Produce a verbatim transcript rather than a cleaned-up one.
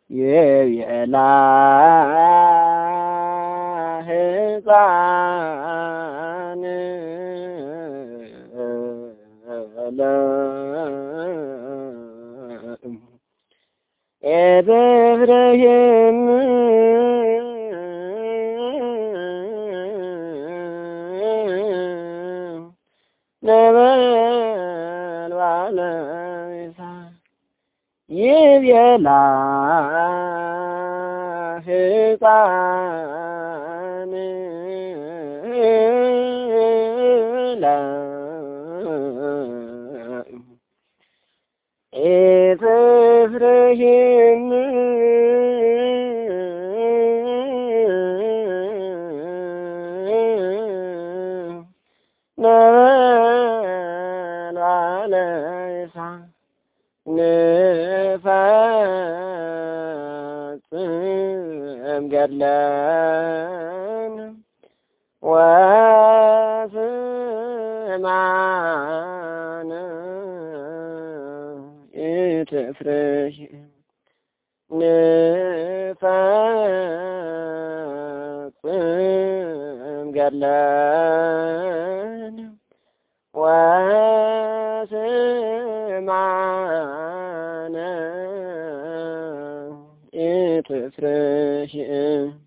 የቤላ ሕፃን ኤፍሬም ነበልባለ እሳት ይቤላ ሕፃን ኤፍሬም ነበልባለ እሳት ንፈጽም ገድለን ወስማነ ኢትፍርህ ንፈጽም ገድለን ወስማነ ኢትፍርህ